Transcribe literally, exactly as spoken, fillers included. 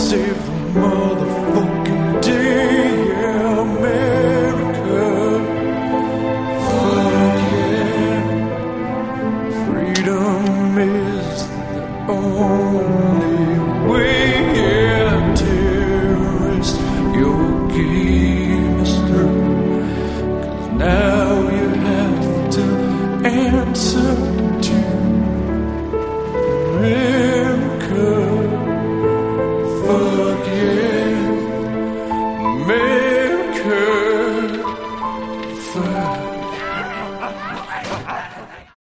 save the motherfucking day, yeah, America. Fuck yeah. Freedom is the only way.